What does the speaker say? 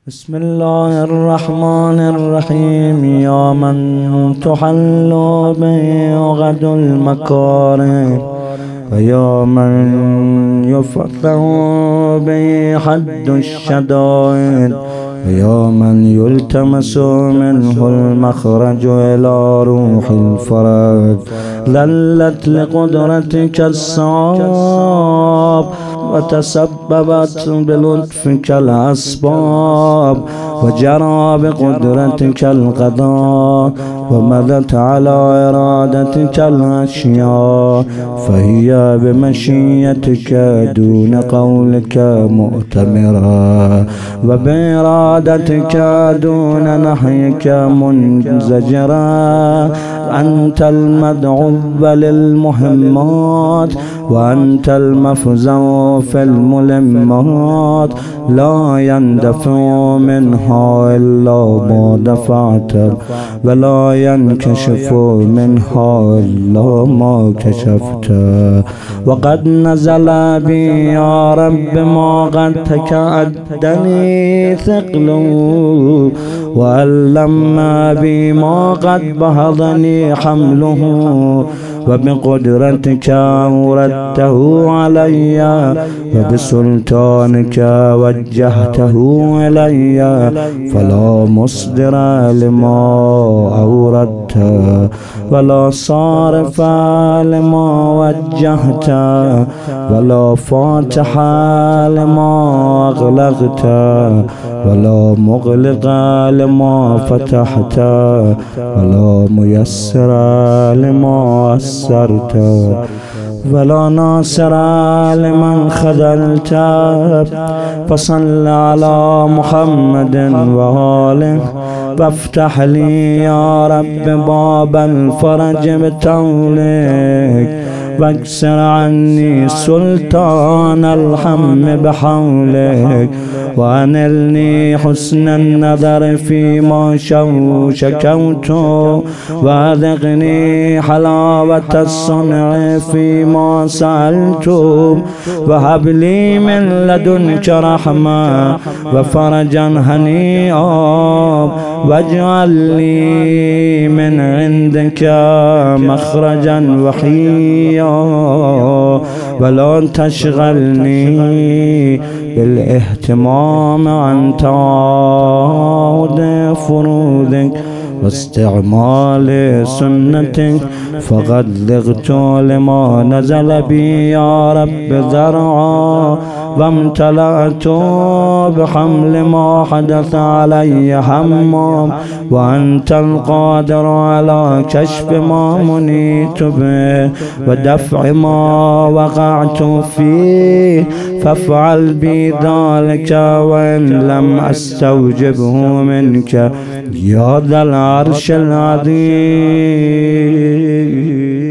بسم الله الرحمن الرحيم. يا من تحل به غد المكارم، ويا من يفتح به حد الشدائد، ويا من يلتمس منه المخرج إلى روح الفرج. ذلت لقدرتك الصعاب وتسببت بلطفك الأسباب، وجرى بقدرتك القضاء، ومضت على إرادتك الأشياء، فهي بمشيتك دون قولك مؤتمرا، وبإرادتك دون نحيك منزجرا. أنت المدعو للمهمات، وأنت المفزع في الملمات، لا يندفع منها إلا ما دفعت، ولا ينكشف منها إلا ما كشفت. وقد نزل بي يا رب ما قد تكأدني ثقل، وألم بي ما قد بهضني حمله، وبقدرتك أوردته علي، وبسلطانك وجهته إلي، فلا مصدر لما أوردت، ولا صارف لما وجهت، ولا فاتح لما أغلقت، ولا مغلق لما فتحت، ولا ميسر لما أسرت، ولا ناصر لمن خذلت. فصل على محمد وآله، وافتح لي يا رب باب الفرج بطولك، واكسر عني سلطان الهم بحولك، وأنلني حسن النظر فيما شكوت، وأذقني حلاوة الصنع فيما سألت، وهب لي من لدنك رحمة وفرجا هنيئا، واجعل لي من عندك مخرجا وحيا، ولا تشغلني بالاهتمام عن تعاود فروضك واستعمال سنتك، فقد ذقت لما نزل بي يا رب ذرعا، وامتلأت بحمل ما حدث علي هما، وأنت القادر على كشف ما منيت به ودفع ما وقعت فيه، فافعل بي ذلك وإن لم أستوجبه منك يا ذا العرش العظيم.